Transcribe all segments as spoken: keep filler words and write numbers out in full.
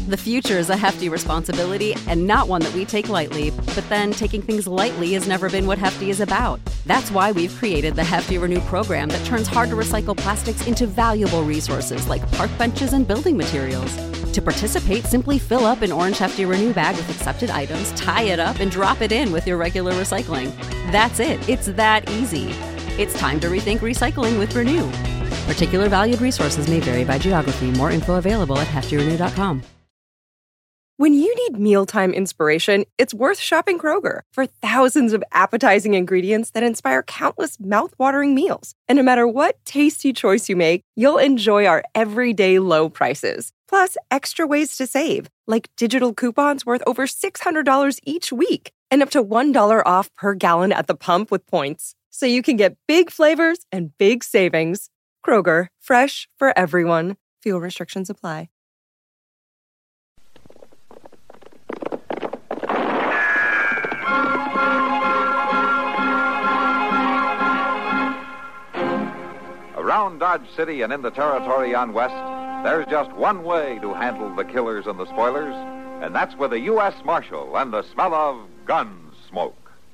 The future is a hefty responsibility and not one that we take lightly. But then taking things lightly has never been what Hefty is about. That's why we've created the Hefty Renew program that turns hard-to-recycle plastics into valuable resources like park benches and building materials. To participate, simply fill up an orange Hefty Renew bag with accepted items, tie it up, and drop it in with your regular recycling. That's it. It's that easy. It's time to rethink recycling with Renew. Particular valued resources may vary by geography. More info available at hefty renew dot com. When you need mealtime inspiration, it's worth shopping Kroger for thousands of appetizing ingredients that inspire countless mouth-watering meals. And no matter what tasty choice you make, you'll enjoy our everyday low prices. Plus, extra ways to save, like digital coupons worth over six hundred dollars each week and up to one dollar off per gallon at the pump with points. So you can get big flavors and big savings. Kroger, fresh for everyone. Fuel restrictions apply. Around Dodge City and in the territory on West, there's just one way to handle the killers and the spoilers, and that's with a U S Marshal and the smell of gun smoke.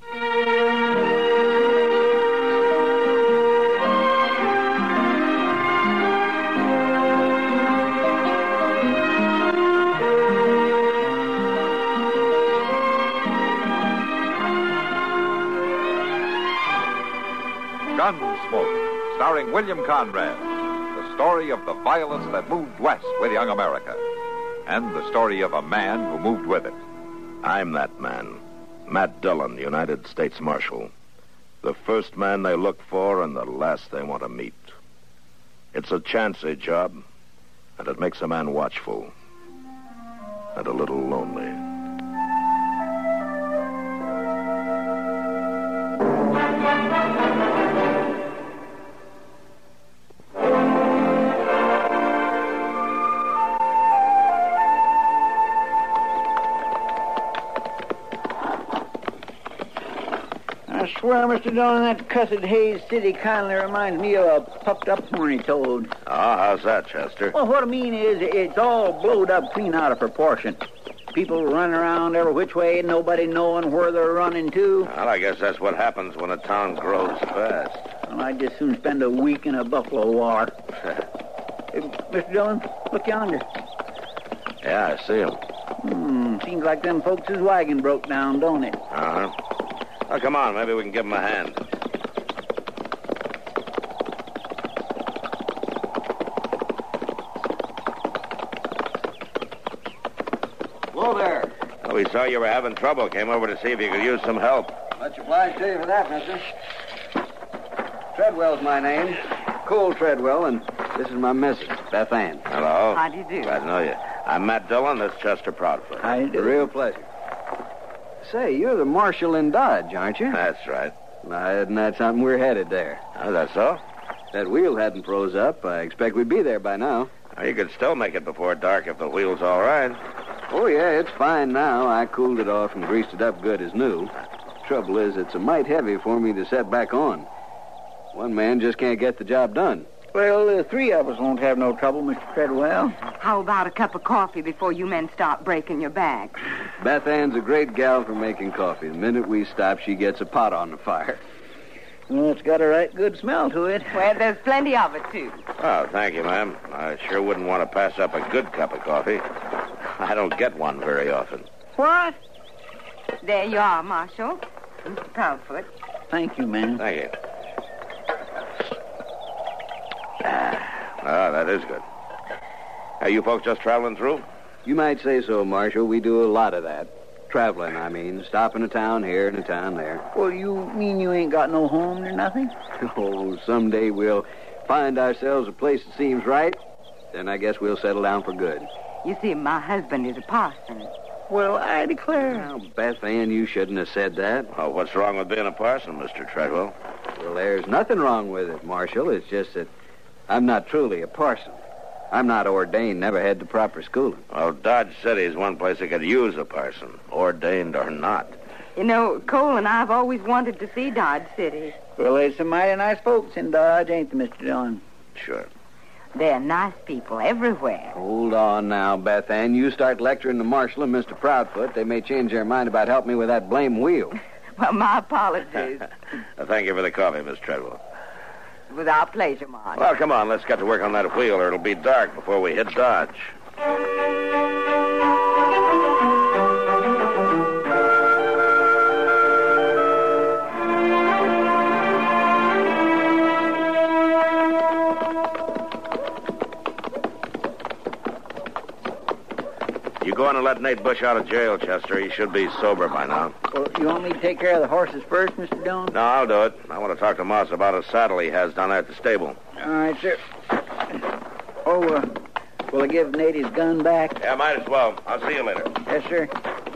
Gunsmoke, starring William Conrad, the story of the violence that moved west with young America, and the story of a man who moved with it. I'm that man, Matt Dillon, United States Marshal. The first man they look for and the last they want to meet. It's a chancy job, and it makes a man watchful and a little lonely. I swear, Mister Dillon, that cussed Hayes City kindly reminds me of a puffed-up horny toad. Oh, how's that, Chester? Well, what I mean is, it's all blowed up clean out of proportion. People running around every which way, nobody knowing where they're running to. Well, I guess that's what happens when a town grows fast. Well, I'd just soon spend a week in a buffalo war. Hey, Mister Dillon, look yonder. Yeah, I see him. Hmm, seems like them folks' wagon broke down, don't it? Uh-huh. Oh, come on, maybe we can give him a hand. Hello there. Oh, we saw you were having trouble. Came over to see if you could use some help. Much obliged to you for that, mister. Treadwell's my name. Cole Treadwell, and this is my missus, Beth Ann. Hello. How do you do? Glad to know you. I'm Matt Dillon. That's Chester Proudfoot. How you A do? real pleasure. Say, you're the marshal in Dodge, aren't you? That's right. Now, isn't that something? We're headed there. Oh, that's so? That wheel hadn't froze up. I expect we'd be there by now. Well, you could still make it before dark if the wheel's all right. Oh, yeah, it's fine now. I cooled it off and greased it up good as new. Trouble is, it's a mite heavy for me to set back on. One man just can't get the job done. Well, the three of us won't have no trouble, Mister Treadwell. How about a cup of coffee before you men start breaking your back? Beth Ann's a great gal for making coffee. The minute we stop, she gets a pot on the fire. Well, it's got a right good smell to it. Well, there's plenty of it, too. Oh, thank you, ma'am. I sure wouldn't want to pass up a good cup of coffee. I don't get one very often. What? There you are, Marshal. Mister Proudfoot. Thank you, ma'am. Thank you. Ah, that is good. Are you folks just traveling through? You might say so, Marshal. We do a lot of that. Traveling, I mean. Stopping a town here and a town there. Well, you mean you ain't got no home or nothing? Oh, someday we'll find ourselves a place that seems right. Then I guess we'll settle down for good. You see, my husband is a parson. Well, I declare. Now, Beth Ann, you shouldn't have said that. Oh, what's wrong with being a parson, Mister Treadwell? Well, there's nothing wrong with it, Marshal. It's just that I'm not truly a parson. I'm not ordained, never had the proper schooling. Well, Dodge City is one place that could use a parson, ordained or not. You know, Cole and I have always wanted to see Dodge City. Well, there's some mighty nice folks in Dodge, ain't there, Mister Dillon? Sure. They're nice people everywhere. Hold on now, Beth Ann. You start lecturing the marshal and Mister Proudfoot. They may change their mind about helping me with that blame wheel. Well, my apologies. Thank you for the coffee, Miss Treadwell. With our pleasure, Marshal. Well, come on, let's get to work on that wheel, or it'll be dark before we hit Dodge. You go on and let Nate Bush out of jail, Chester. He should be sober by now. Well, you want me to take care of the horses first, Mister Dillon? No, I'll do it. I want to talk to Moss about a saddle he has down there at the stable. All right, sir. Oh, uh, will I give Nate his gun back? Yeah, might as well. I'll see you later. Yes, sir.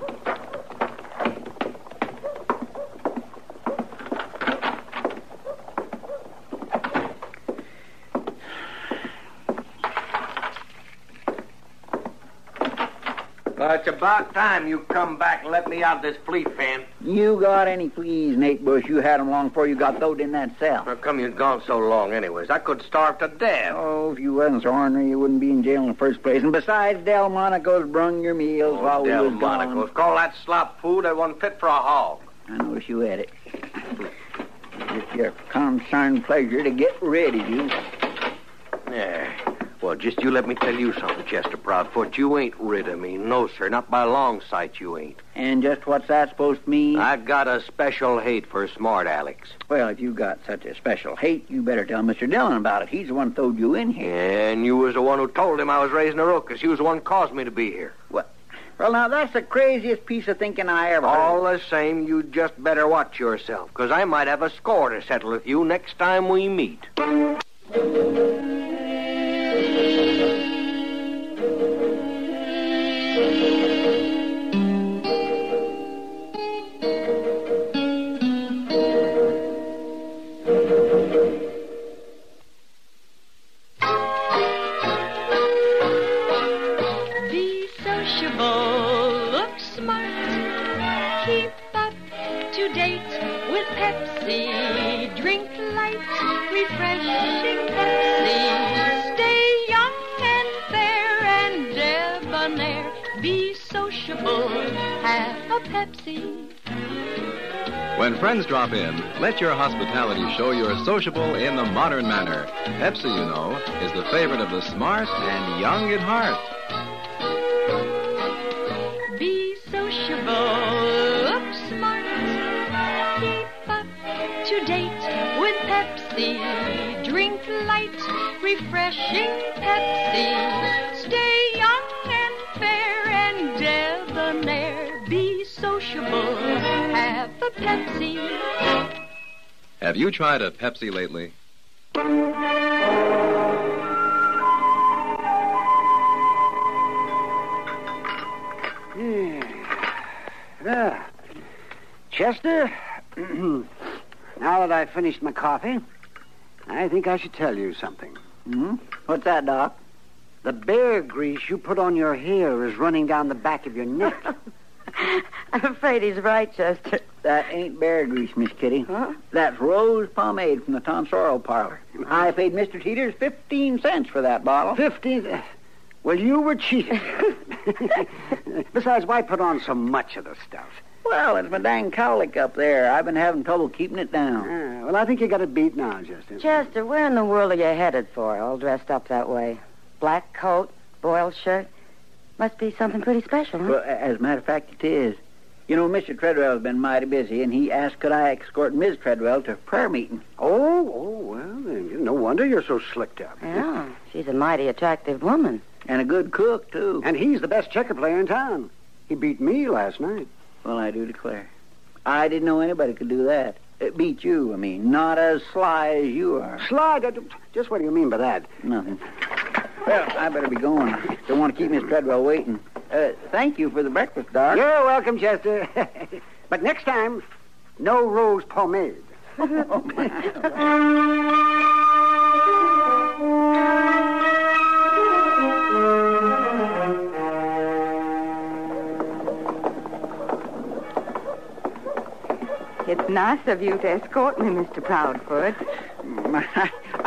Well, it's about time you come back and let me out of this flea fan. You got any fleas, Nate Bush? You had them long before you got throwed in that cell. How come you'd gone so long anyways? I could starve to death. Oh, if you wasn't so ornery, you wouldn't be in jail in the first place. And besides, Delmonico's brung your meals Oh, while we was Delmonico's. gone. Call that slop food. That wasn't fit for a hog. I notice you had it. It's your concerned pleasure to get rid of you. Yeah. Well, just you let me tell you something, Chester Proudfoot. You ain't rid of me. No, sir. Not by a long sight you ain't. And just what's that supposed to mean? I got a special hate for smart Alex. Well, if you got such a special hate, you better tell Mister Dillon about it. He's the one throwed you in here. And you was the one who told him I was raising a ruckus. You was the one who caused me to be here. What? Well, now, that's the craziest piece of thinking I ever heard. All the same, you just better watch yourself, because I might have a score to settle with you next time we meet. Be sociable, look smart, keep up to date with Pepsi. Drink light, refreshing Pepsi. Stay young and fair and debonair. Be sociable, have a Pepsi. When friends drop in, let your hospitality show you're sociable in the modern manner. Pepsi, you know, is the favorite of the smart and young at heart. Be sociable, look smart, keep up to date with Pepsi. Drink light, refreshing Pepsi. Stay young and fair and debonair. Be sociable, have a Pepsi. Have you tried a Pepsi lately? Yeah. Chester, now that I've finished my coffee, I think I should tell you something. Hmm? What's that, Doc? The bear grease you put on your hair is running down the back of your neck. I'm afraid he's right, Chester. That ain't bear grease, Miss Kitty. Huh? That's rose pomade from the tonsorial parlor. I paid Mister Teeters fifteen cents for that bottle. Fifteen? Well, you were cheated. Besides, why put on so much of the stuff? Well, it's my dang cowlick up there. I've been having trouble keeping it down. Ah, well, I think you got it beat now, Chester. Chester, where in the world are you headed for, all dressed up that way? Black coat, boiled shirt. Must be something pretty special, huh? Well, as a matter of fact, it is. You know, Mister Treadwell's been mighty busy, and he asked could I escort Miz Treadwell to prayer meeting. Oh, oh, well, then, no wonder you're so slicked up. Yeah, she's a mighty attractive woman. And a good cook, too. And he's the best checker player in town. He beat me last night. Well, I do declare. I didn't know anybody could do that. It beat you, I mean. Not as sly as you are. Sly? Just what do you mean by that? Nothing. Well, I better be going. Don't want to keep Miss Treadwell waiting. Uh, thank you for the breakfast, Doc. You're welcome, Chester. But next time, no rose pomade. Oh, my. It's nice of you to escort me, Mister Proudfoot. I,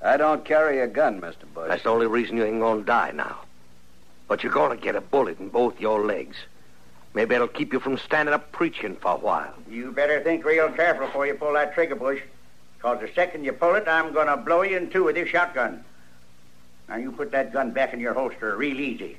I don't carry a gun, Mister Bush. That's the only reason you ain't gonna die now. But you're gonna get a bullet in both your legs. Maybe it'll keep you from standing up preaching for a while. You better think real careful before you pull that trigger, Bush. Because the second you pull it, I'm going to blow you in two with this shotgun. Now, you put that gun back in your holster real easy.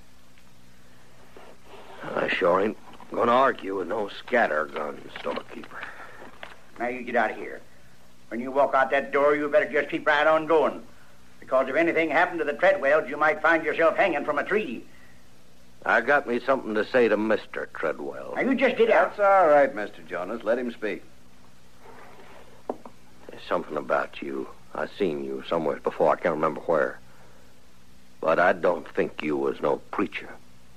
I sure ain't gonna argue with no scattergun storekeeper. Now, you get out of here. When you walk out that door, you better just keep right on going. Because if anything happened to the Treadwells, you might find yourself hanging from a tree. I got me something to say to Mister Treadwell. Now, you just get out. That's all right, Mister Jonas. Let him speak. There's something about you. I seen you somewhere before. I can't remember where. But I don't think you was no preacher.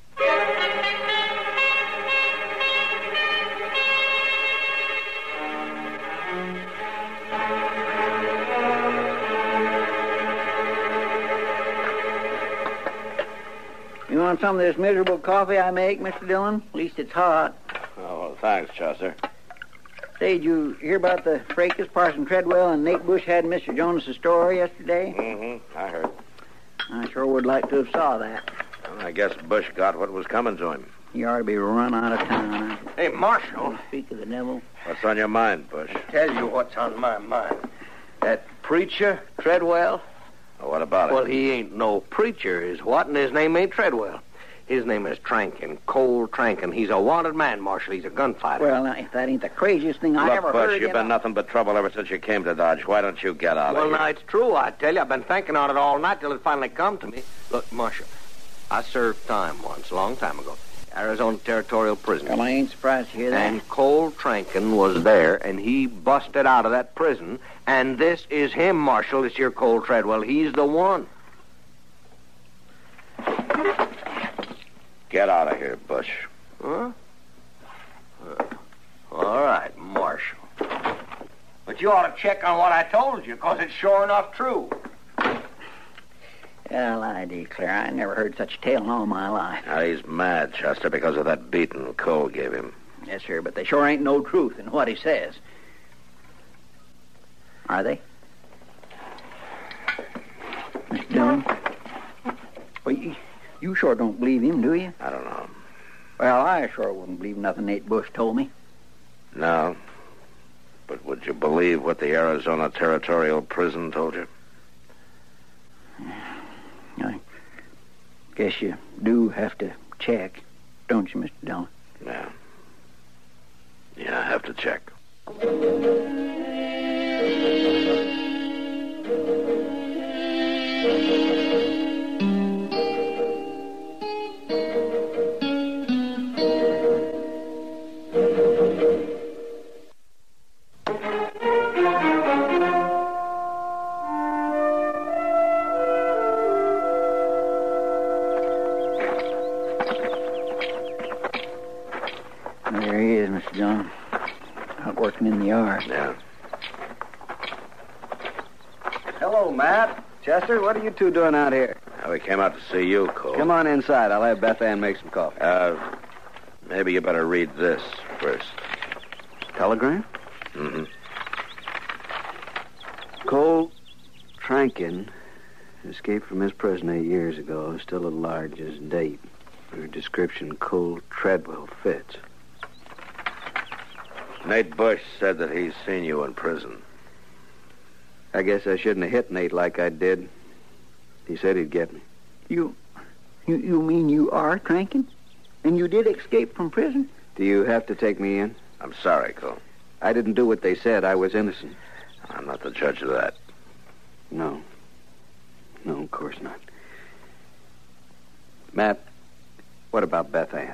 You want some of this miserable coffee I make, Mister Dillon? At least it's hot. Oh, well, thanks, Chester. Say, did you hear about the fracas Parson Treadwell and Nate Bush had in Mister Jonas' store yesterday? Mm-hmm. I heard. I sure would like to have saw that. Well, I guess Bush got what was coming to him. He ought to be run out of town. Hey, Marshal. Speak of the devil. What's on your mind, Bush? Tell you what's on my mind. That preacher, Treadwell. Well, what about Well, it? he ain't no preacher, is what, and his name ain't Treadwell. His name is Trankin, Cole Trankin. He's a wanted man, Marshal. He's a gunfighter. Well, now, if that ain't the craziest thing I Look, ever Bush, heard. you've you been know. nothing but trouble ever since you came to Dodge. Why don't you get out Well, of here? now, it's true, I tell you. I've been thinking on it all night till it finally come to me. Look, Marshal, I served time once, a long time ago. Arizona Territorial Prison. Well, I ain't surprised to hear that. And Cole Trankin was there, and he busted out of that prison. And this is him, Marshal. It's your Cole Treadwell. He's the one. Get out of here, Bush. Huh? Uh, all right, Marshal. But you ought to check on what I told you, because it's sure enough true. Well, I declare, I never heard such a tale in all my life. Now, he's mad, Chester, because of that beating Cole gave him. Yes, sir, but there sure ain't no truth in what he says. Are they? Mister Dillon? Well, you, you sure don't believe him, do you? I don't know. Well, I sure wouldn't believe nothing Nate Bush told me. No. But would you believe what the Arizona Territorial Prison told you? I guess you do have to check, don't you, Mister Dillon? Yeah. Yeah, I have to check. There he is, Mister Dillon. Out working in the yard. Yeah. Hello, Matt. Chester, what are you two doing out here? Now, we came out to see you, Cole. Come on inside. I'll have Beth Ann make some coffee. Uh, maybe you better read this first. Telegram? Mm-hmm. Cole Trankin escaped from his prison eight years ago. Still at large as date. Your description, Cole Treadwell, fits. Nate Bush said that he's seen you in prison. I guess I shouldn't have hit Nate like I did. He said he'd get me. You, you, you mean you are Trankin? And you did escape from prison? Do you have to take me in? I'm sorry, Cole. I didn't do what they said. I was innocent. I'm not the judge of that. No. No, of course not. Matt, what about Beth Ann?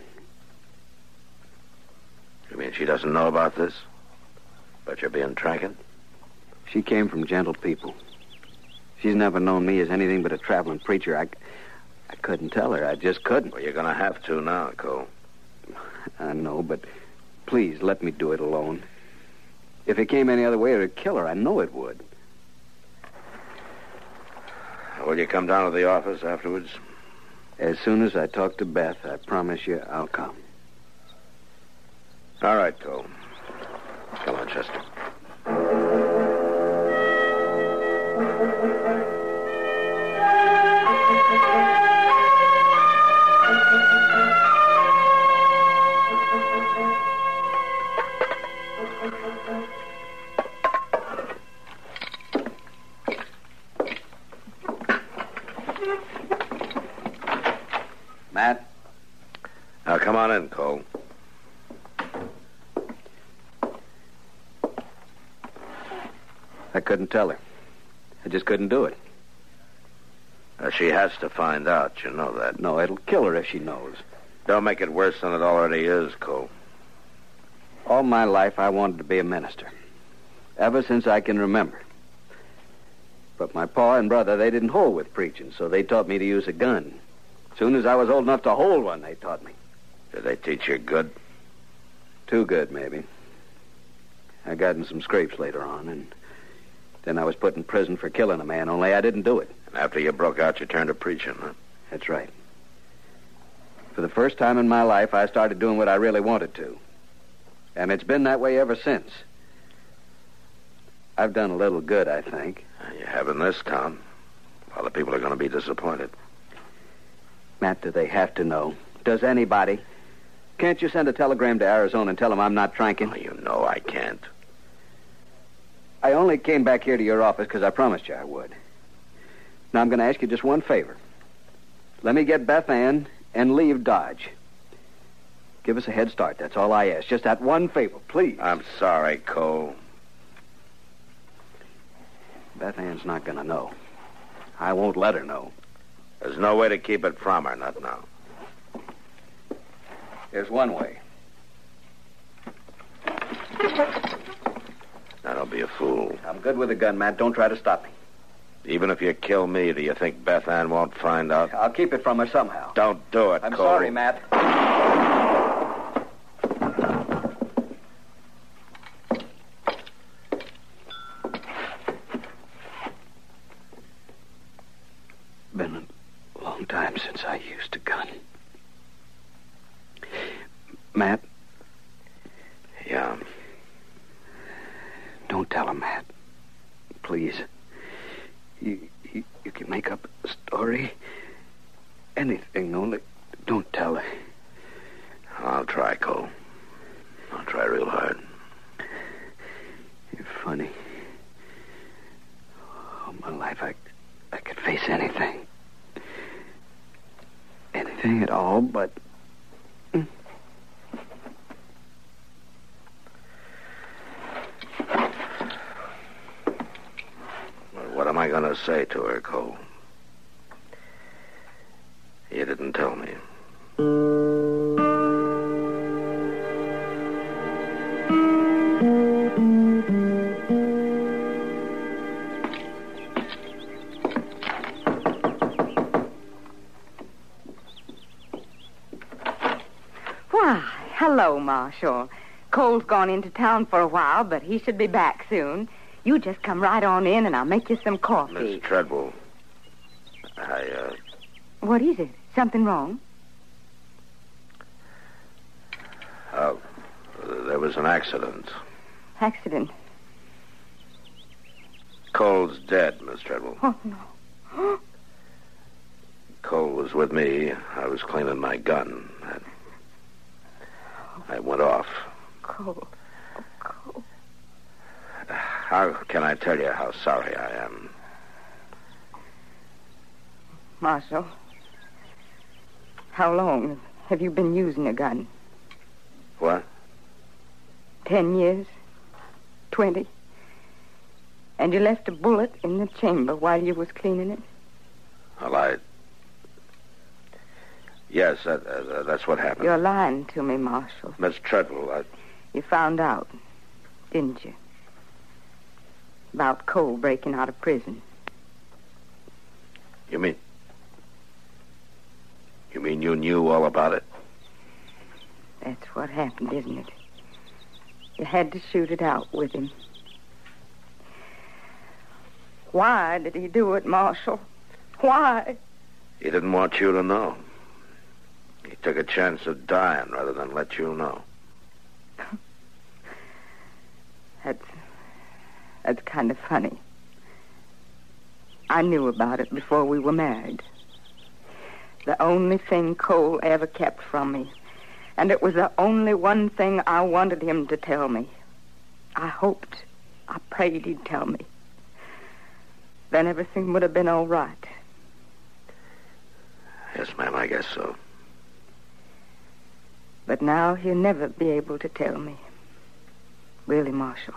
You mean she doesn't know about this? But you're being Trankin? She came from gentle people. She's never known me as anything but a traveling preacher. I, I couldn't tell her. I just couldn't. Well, you're going to have to now, Cole. I know, but please let me do it alone. If it came any other way, it would kill her. I know it would. Will you come down to the office afterwards? As soon as I talk to Beth, I promise you I'll come. All right, Cole. Come on, Chester. Matt? Now, come on in, Cole. I couldn't tell her. I just couldn't do it. Uh, she has to find out, you know that. No, it'll kill her if she knows. Don't make it worse than it already is, Cole. All my life, I wanted to be a minister. Ever since I can remember. But my pa and brother, they didn't hold with preaching, so they taught me to use a gun. As soon as I was old enough to hold one, they taught me. Did they teach you good? Too good, maybe. I got in some scrapes later on, and then I was put in prison for killing a man, only I didn't do it. And after you broke out, you turned to preaching, huh? That's right. For the first time in my life, I started doing what I really wanted to. And it's been that way ever since. I've done a little good, I think. You have in this town. A lot of people are going to be disappointed. Matt, do they have to know? Does anybody? Can't you send a telegram to Arizona and tell them I'm not tranking? Oh, you know I can't. I only came back here to your office because I promised you I would. Now I'm going to ask you just one favor. Let me get Beth Ann and leave Dodge. Give us a head start. That's all I ask. Just that one favor, please. I'm sorry, Cole. Beth Ann's not going to know. I won't let her know. There's no way to keep it from her, not now. There's one way. Now, don't be a fool. I'm good with a gun, Matt. Don't try to stop me. Even if you kill me, do you think Beth Ann won't find out? I'll keep it from her somehow. Don't do it, I'm Cole. sorry, Matt. Been a long time since I used a gun. Matt? Yeah. Don't tell her, Matt. Please. You, you, you can make up a story. Anything, only don't tell her. I'll try, Cole. I'll try real hard. You're funny. All my life, I, I could face anything. Anything at all, but... Mm. What am I going to say to her, Cole? You didn't tell me. Why, hello, Marshal. Cole's gone into town for a while, but he should be back soon. You just come right on in, and I'll make you some coffee. Miss Treadwell, I, uh... What is it? Something wrong? Uh, there was an accident. Accident? Cole's dead, Miss Treadwell. Oh, no. Cole was with me. I was cleaning my gun. I, I went off. Cole. Oh, Cole. How can I tell you how sorry I am? Marshal, how long have you been using a gun? What? Ten years? Twenty? And you left a bullet in the chamber while you was cleaning it? Well, I... Yes, that, uh, that's what happened. You're lying to me, Marshal. Miss Treadwell, I... You found out, didn't you? About Cole breaking out of prison. You mean... You mean you knew all about it? That's what happened, isn't it? You had to shoot it out with him. Why did he do it, Marshal? Why? He didn't want you to know. He took a chance of dying rather than let you know. That's... That's kind of funny. I knew about it before we were married. The only thing Cole ever kept from me. And it was the only one thing I wanted him to tell me. I hoped, I prayed he'd tell me. Then everything would have been all right. Yes, ma'am, I guess so. But now he'll never be able to tell me. Really, Marshal.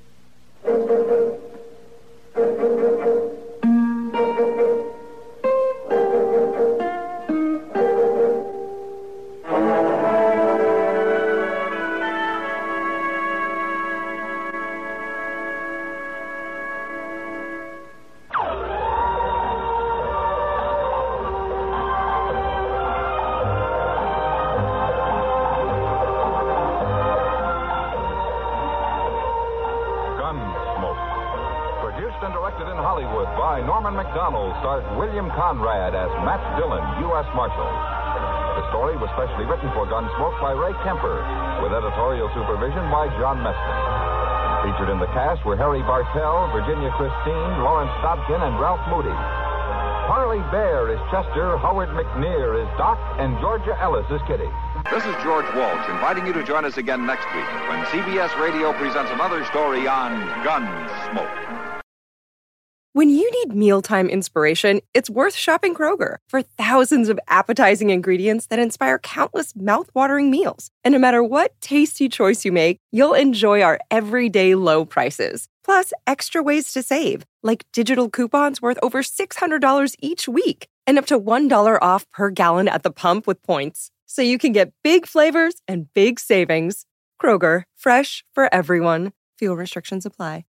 McDonald stars William Conrad as Matt Dillon, U S Marshal. The story was specially written for Gunsmoke by Ray Kemper, with editorial supervision by John Meston. Featured in the cast were Harry Bartell, Virginia Christine, Lawrence Dobkin, and Ralph Moody. Harley Bear is Chester, Howard McNear is Doc, and Georgia Ellis is Kitty. This is George Walsh inviting you to join us again next week when C B S Radio presents another story on Gunsmoke. When you need mealtime inspiration, it's worth shopping Kroger for thousands of appetizing ingredients that inspire countless mouth-watering meals. And no matter what tasty choice you make, you'll enjoy our everyday low prices. Plus, extra ways to save, like digital coupons worth over six hundred dollars each week and up to one dollar off per gallon at the pump with points. So you can get big flavors and big savings. Kroger, fresh for everyone. Fuel restrictions apply.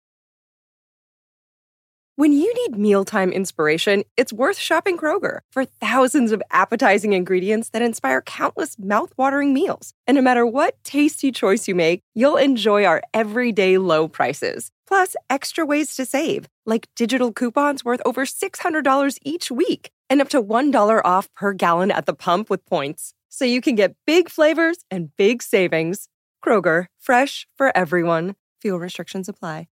When you need mealtime inspiration, it's worth shopping Kroger for thousands of appetizing ingredients that inspire countless mouth-watering meals. And no matter what tasty choice you make, you'll enjoy our everyday low prices. Plus, extra ways to save, like digital coupons worth over six hundred dollars each week and up to one dollar off per gallon at the pump with points. So you can get big flavors and big savings. Kroger, fresh for everyone. Fuel restrictions apply.